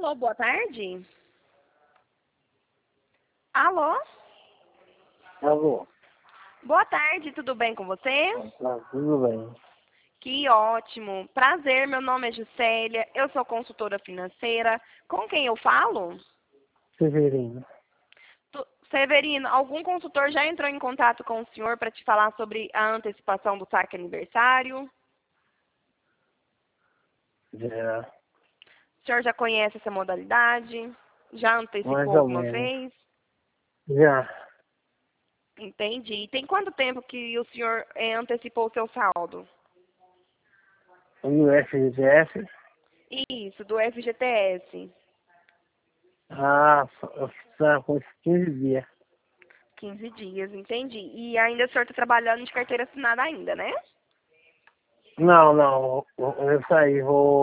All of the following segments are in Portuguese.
Alô, boa tarde. Alô? Alô, Boa tarde, tudo bem com você? tá tudo bem. Que ótimo. Prazer, meu nome é Juscelia, eu sou consultora financeira. Com quem eu falo? Severino. Severino, algum consultor já entrou em contato com o senhor para te falar sobre a antecipação do saque aniversário? Já, O senhor já conhece essa modalidade? Já mais antecipou ou alguma menos. vez? Já, Entendi. E tem quanto tempo que o senhor antecipou o seu saldo? no FGTS, Isso, do FGTS. está com uns 15 dias. 15 dias, entendi. E ainda o senhor está trabalhando de carteira assinada ainda, né? Não, eu saí,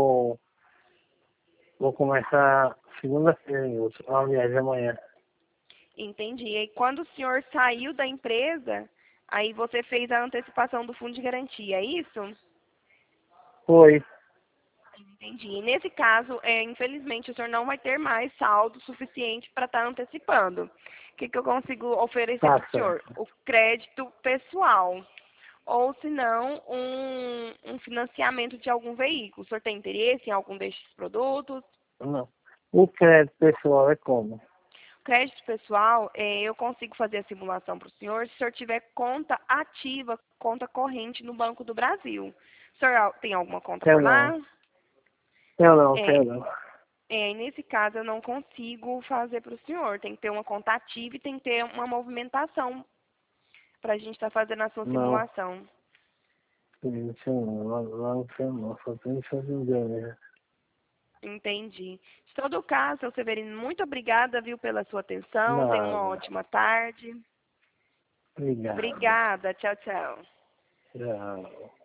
vou começar segunda-feira em outro, aliás, amanhã. Entendi. E quando o senhor saiu da empresa, aí você fez a antecipação do fundo de garantia, é isso? Foi, Entendi. E nesse caso, infelizmente, o senhor não vai ter mais saldo suficiente para estar antecipando. O que eu consigo oferecer tá para o senhor? certo. O crédito pessoal. Ou, se não, um financiamento de algum veículo. O senhor tem interesse em algum destes produtos? Não. O crédito pessoal é como? Crédito pessoal, eu consigo fazer a simulação para o senhor se o senhor tiver conta ativa, conta corrente no Banco do Brasil. O senhor tem alguma conta Tenho por não. lá? Tenho É, não. nesse caso, eu não consigo fazer para o senhor. Tem que ter uma conta ativa e tem que ter uma movimentação para a gente estar fazendo a sua Não, simulação. isso não, não tenho não, só tenho que fazer um dinheiro. Entendi. De todo caso, seu Severino, muito obrigada, viu, pela sua atenção. Tenha uma Nada. ótima tarde. Obrigado. Obrigada. Tchau, tchau. Tchau.